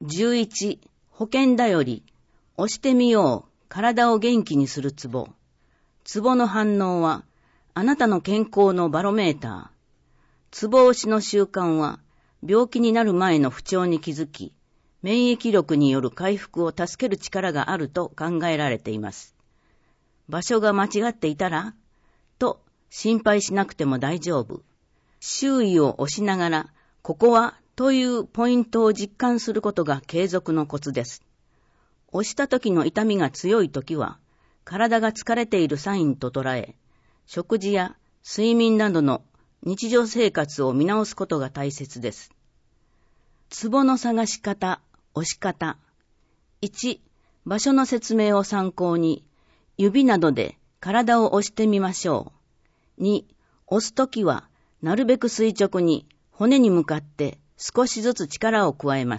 11、保険だより、押してみよう、体を元気にするツボ。ツボの反応は、あなたの健康のバロメーター。ツボ押しの習慣は、病気になる前の不調に気づき、免疫力による回復を助ける力があると考えられています。場所が間違っていたらと心配しなくても大丈夫。周囲を押しながら、ここはというポイントを実感することが継続のコツです。押した時の痛みが強い時は、体が疲れているサインと捉え、食事や睡眠などの日常生活を見直すことが大切です。ツボの探し方、押し方。1、場所の説明を参考に、指などで体を押してみましょう。2、押すときは、なるべく垂直に骨に向かって少しずつ力を加えます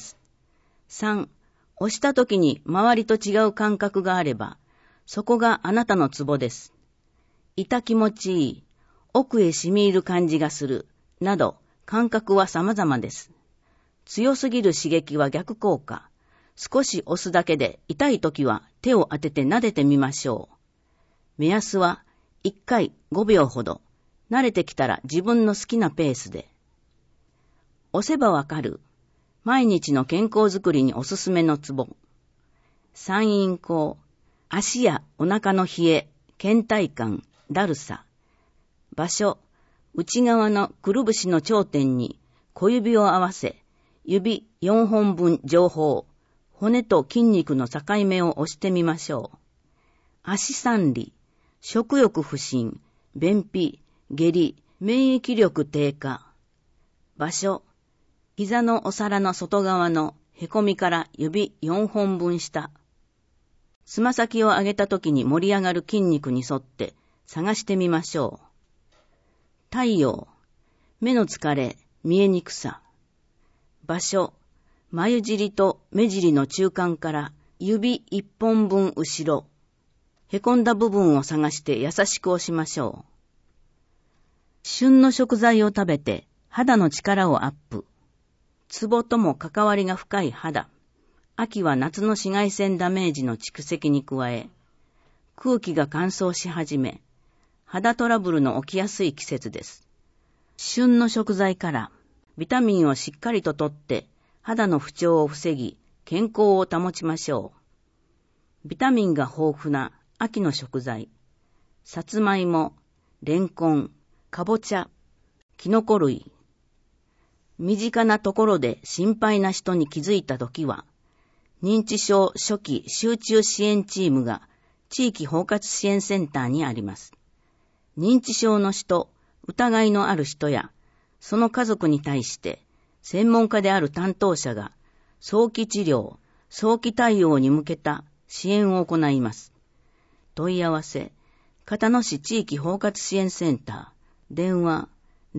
。3、押したときに周りと違う感覚があれば、そこがあなたのツボです。痛気持ちいい、奥へ染み入る感じがする、など感覚は様々です。強すぎる刺激は逆効果。少し押すだけで痛いときは手を当てて撫でてみましょう。目安は1回5秒ほど。慣れてきたら自分の好きなペースで。押せばわかる。毎日の健康づくりにおすすめのツボ。三陰交。足やお腹の冷え、倦怠感、だるさ。場所。内側のくるぶしの頂点に小指を合わせ、指4本分上方。骨と筋肉の境目を押してみましょう。足三里。食欲不振、便秘、下痢、免疫力低下。場所。膝のお皿の外側のへこみから指4本分下。つま先を上げたときに盛り上がる筋肉に沿って探してみましょう。太陽。目の疲れ、見えにくさ。場所。眉尻と目尻の中間から指1本分後ろ。へこんだ部分を探して優しく押しましょう。旬の食材を食べて肌の力をアップ。ツボとも関わりが深い肌。秋は夏の紫外線ダメージの蓄積に加え、空気が乾燥し始め、肌トラブルの起きやすい季節です。旬の食材からビタミンをしっかりととって肌の不調を防ぎ、健康を保ちましょう。ビタミンが豊富な秋の食材。さつまいも、レンコン、かぼちゃ、きのこ類。身近なところで心配な人に気づいたときは、認知症初期集中支援チームが地域包括支援センターにあります。認知症の人、疑いのある人や、その家族に対して、専門家である担当者が、早期治療、早期対応に向けた支援を行います。問い合わせ、片野市地域包括支援センター、電話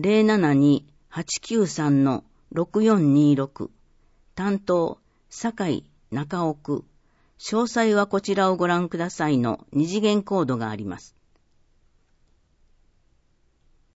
072-893-6426、担当、酒井中奥、詳細はこちらをご覧くださいの二次元コードがあります。